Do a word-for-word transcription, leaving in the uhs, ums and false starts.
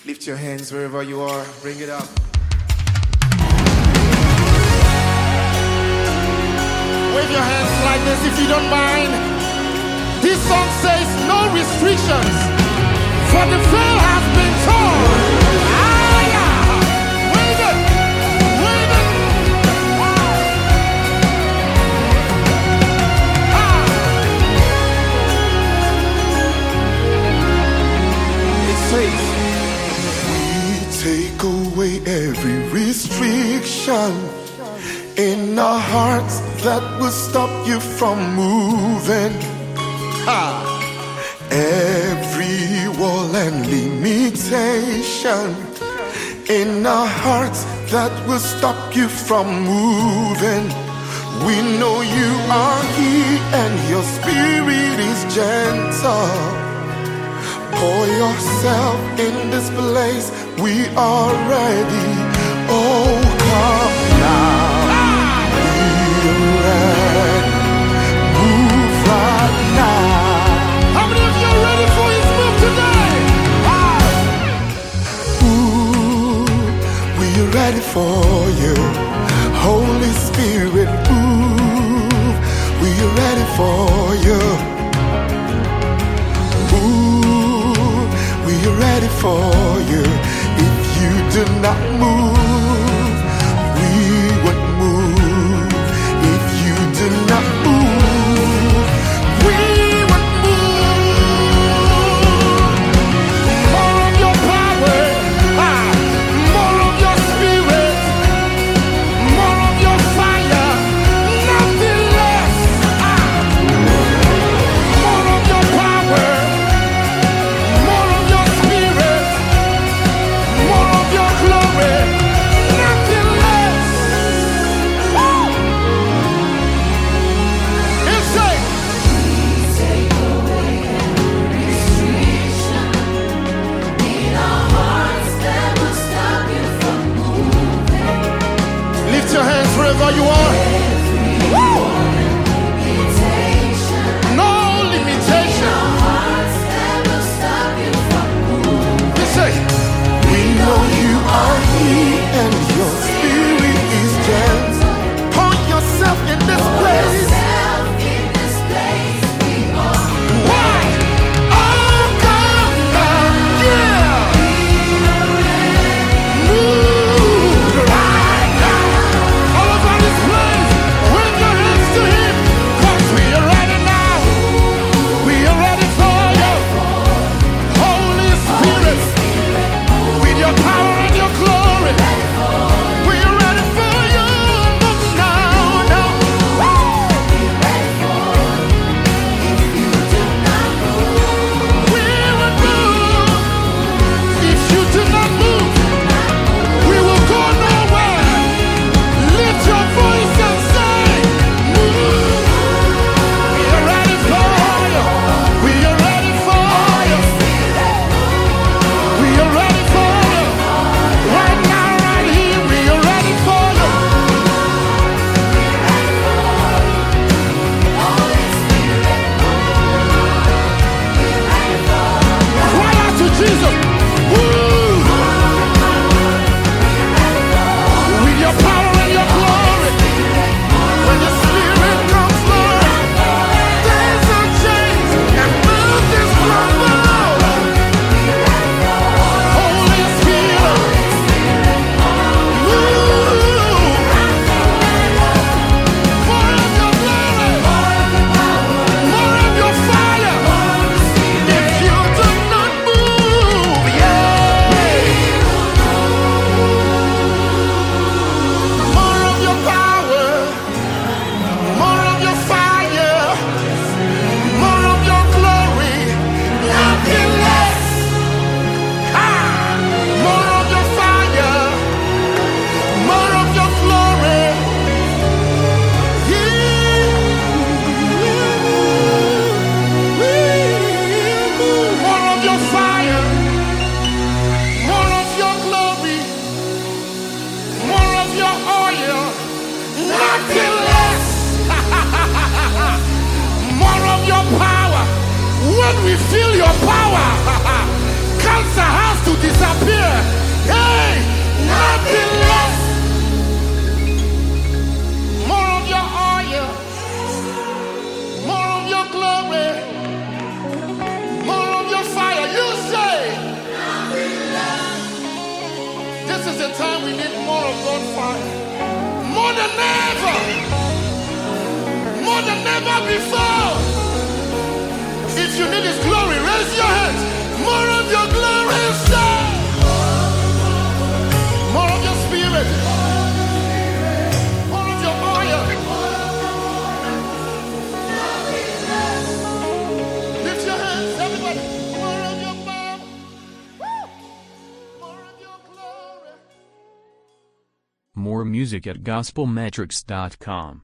Lift your hands wherever you are. Bring it up. Wave your hands like this if you don't mind. This song says no restrictions, for the veil has been torn. Ah, yeah. Wave it. Wave it. Ah. It says, take away every restriction in our hearts that will stop you from moving. ah. Every wall and limitation in our hearts that will stop you from moving. We know you are here and your spirit is gentle. Pour yourself in this place, we are ready. Oh, come now. We're ready. Move right now. How many of you are ready for his move today? Ah. Ooh, we're ready for you. Holy Spirit, move. We're ready for you. We're ready for you. If you do not move, we won't move. If you do not move, we won't move. More of your power, ah. More of your spirit, more of your fire, nothing less. Ah. More of your power. More of your spirit, more of your glory, nothing less. Woo! Inside. Take away every restriction in our hearts that will stop you from moving. Lift your hands wherever you are. Woo! Limitation No in limitation. our hearts that will stop you from moving. Listen. We know you are here and your spirit is gentle. Pour yourself in this place. Yourself in this place, we are Why? Oh, come down. Yeah. Move right now. All over this place. we need more of God's fire. More than ever. More than ever before. If you need His glory, raise your hands. More of your glory, sir. More of your spirit. More of your oil. Lift your hands, everybody. More of your power. More of your glory. More music at gospel metrics dot com.